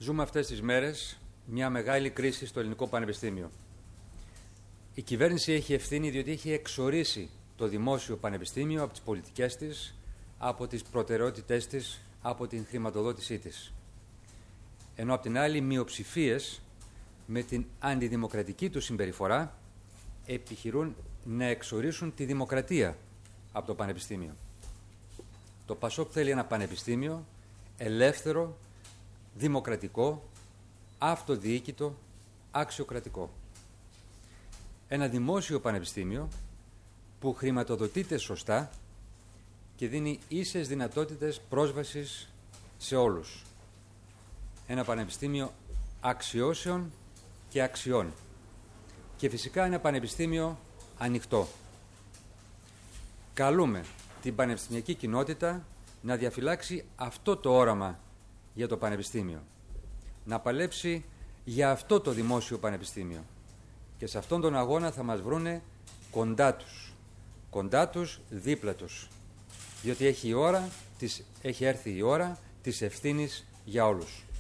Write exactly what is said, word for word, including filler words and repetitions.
Ζούμε αυτές τις μέρες μια μεγάλη κρίση στο ελληνικό πανεπιστήμιο. Η κυβέρνηση έχει ευθύνη διότι έχει εξορίσει το δημόσιο πανεπιστήμιο από τις πολιτικές της, από τις προτεραιότητές της, από την χρηματοδότησή της. Ενώ απ' την άλλη μειοψηφίες με την αντιδημοκρατική του συμπεριφορά επιχειρούν να εξορίσουν τη δημοκρατία από το πανεπιστήμιο. Το ΠΑΣΟΚ θέλει ένα πανεπιστήμιο ελεύθερο, δημοκρατικό, αυτοδιοίκητο, αξιοκρατικό. Ένα δημόσιο πανεπιστήμιο που χρηματοδοτείται σωστά και δίνει ίσες δυνατότητες πρόσβασης σε όλους. Ένα πανεπιστήμιο αξιώσεων και αξιών. Και φυσικά ένα πανεπιστήμιο ανοιχτό. Καλούμε την πανεπιστημιακή κοινότητα να διαφυλάξει αυτό το όραμα για το πανεπιστήμιο. Να παλέψει για αυτό το δημόσιο πανεπιστήμιο. Και σε αυτόν τον αγώνα θα μας βρούνε κοντά τους. Κοντά τους, δίπλα τους. Διότι έχει, η ώρα, της, έχει έρθει η ώρα της ευθύνης για όλους.